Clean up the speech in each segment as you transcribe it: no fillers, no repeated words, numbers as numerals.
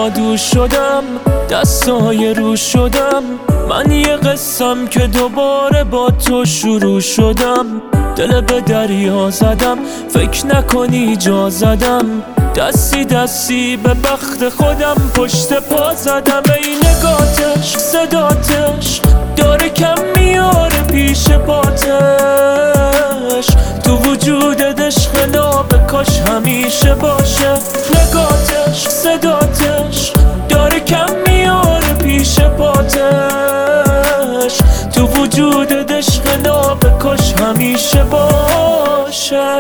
جادو شدم، دستای رو شدم. من یه قصم که دوباره با تو شروع شدم. دل به دریا زدم، فکر نکنی جا زدم. دستی دستی به بخت خودم پشت پا زدم. ای نگاتش صداتش داره کم میاره پیش پاتش. تو وجودت عشق ناب کاش همیشه باشه. نگاتش صداتش داره کم میاره پیش پاتش. تو وجودت عشق ناب کاش همیشه باشه.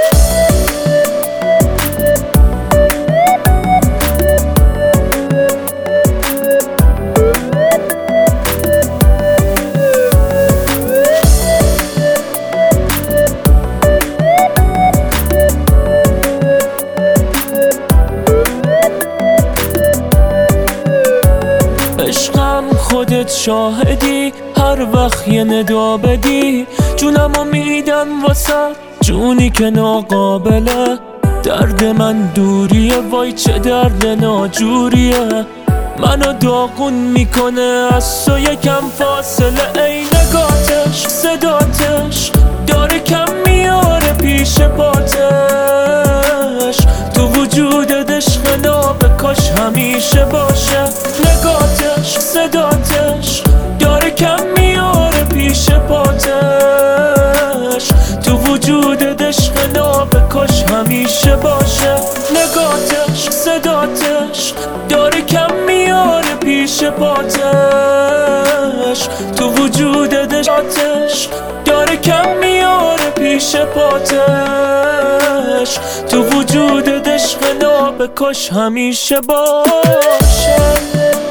عشقم خودت شاهدی، هر وقت یه ندا بدی جونمو میدم واسه جونی که ناقابله. درد من دوریه، وای چه درد ناجوریه. منو داغون میکنه از تو یکم فاصله. ای نگاتش صداتش داره کم میاره پیش پاتش. تو وجودت عشق ناب کاش همیشه باشه. نگاتش صداتش داره کم میاره پیش پاتش. تو وجودت عشق ناب کاش همیشه باشه. نگاتش صداتش داره کم میاره پیش پاتش. تو وجودت عشق داره کم میاره پیش پاتش. تو وجودت عشق ناب کاش همیشه باشه.